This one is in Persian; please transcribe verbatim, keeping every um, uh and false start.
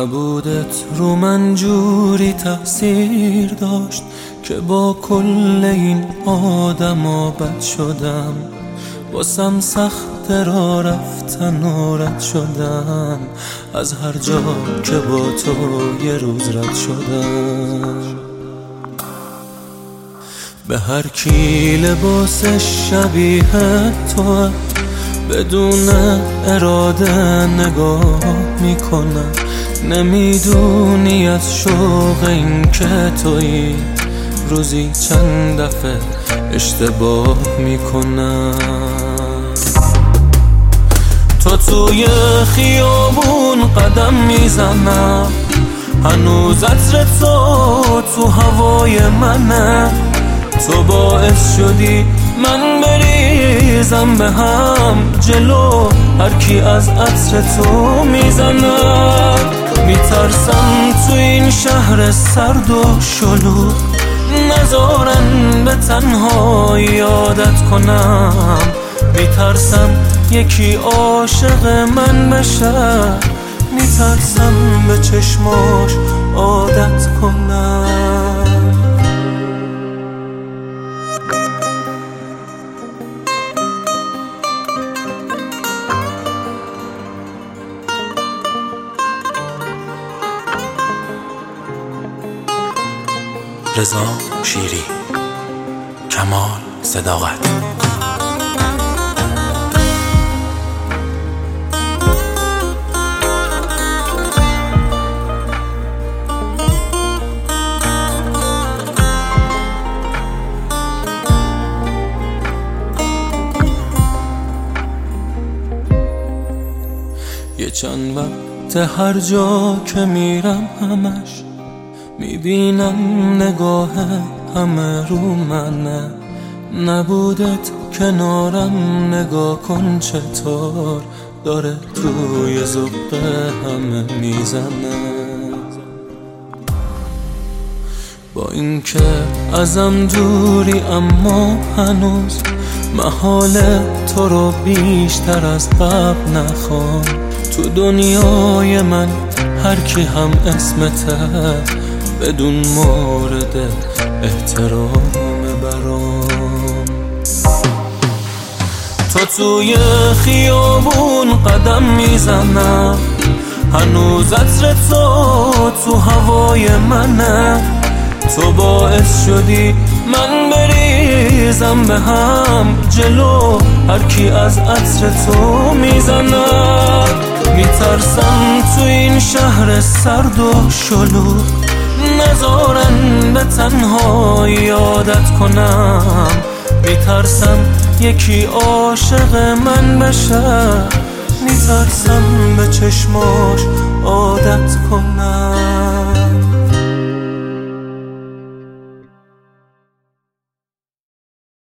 نبودت رو من جوری تأثیر داشت که با کل این آدما بد شدم. واسم سخت را رفتن و رد شدم از هر جا که با تو یه روز رد شدم. به هر کی لباسش شبیه تو بدون اراده نگاه میکنم. نمیدونی از شوق این که تویی روزی چند دفعه اشتباه میکنم. تو توی خیابون قدم میزنم، هنوز عطر تو تو هوای منه. تو باعث شدی من بریزم به هم جلو هر کی از عطر تو میزنه. میترسم تو این شهر سرد و شلوغ نذارن به تنهایی عادت کنم. میترسم یکی عاشق من بشه، میترسم به چشماش عادت کنم. رضا شیری، کمال صداقت. یه چند وقت هر جا که میرم همش میبینم نگاه همه رو منه. نبودت کنارم نگاه کن چطور داره توی ذوق همه میزنه. با اینکه ازم دوری اما هنوز محال تو رو بیشتر از قبل نخوام. تو دنیای من هر کی هم اسمته بدون مورد احترام برام. تو توی خیابون قدم میزنم، هنوز عطر تو تو هوای منه. تو باعث شدی من بریزم به هم جلو هر کی از عطر تو میزنه. میترسم تو این شهر سرد و شلوغ نذارن به تنهایی عادت کنم. میترسم یکی عاشق من بشه، میترسم به چشماش عادت کنم.